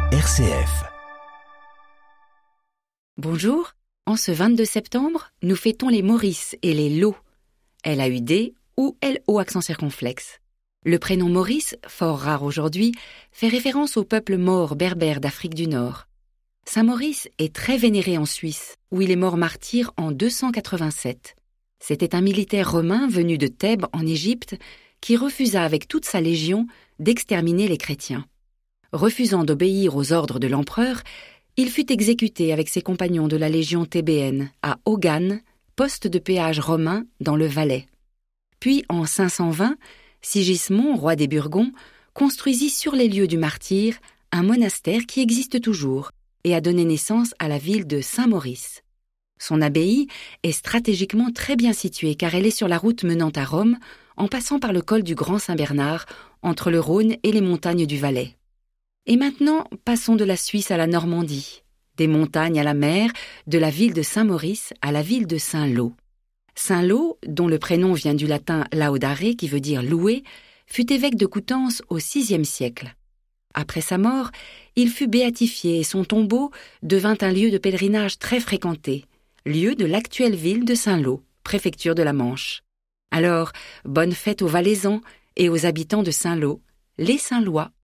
RCF. Bonjour, en ce 22 septembre, nous fêtons les Maurice et les Lo. L-A-U-D ou L-O accent circonflexe. Le prénom Maurice, fort rare aujourd'hui, fait référence au peuple maure berbère d'Afrique du Nord. Saint Maurice est très vénéré en Suisse, où il est mort martyr en 287. C'était un militaire romain venu de Thèbes en Égypte qui refusa avec toute sa légion d'exterminer les chrétiens. Refusant d'obéir aux ordres de l'empereur, il fut exécuté avec ses compagnons de la légion thébienne à Ogane, poste de péage romain dans le Valais. Puis, en 520, Sigismond, roi des Burgondes, construisit sur les lieux du martyr un monastère qui existe toujours et a donné naissance à la ville de Saint-Maurice. Son abbaye est stratégiquement très bien située car elle est sur la route menant à Rome, en passant par le col du Grand Saint-Bernard, entre le Rhône et les montagnes du Valais. Et maintenant, passons de la Suisse à la Normandie, des montagnes à la mer, de la ville de Saint-Maurice à la ville de Saint-Lô. Saint-Lô, dont le prénom vient du latin laudare, qui veut dire louer, fut évêque de Coutances au VIe siècle. Après sa mort, il fut béatifié et son tombeau devint un lieu de pèlerinage très fréquenté, lieu de l'actuelle ville de Saint-Lô, préfecture de la Manche. Alors, bonne fête aux Valaisans et aux habitants de Saint-Lô, les Saint-Lois.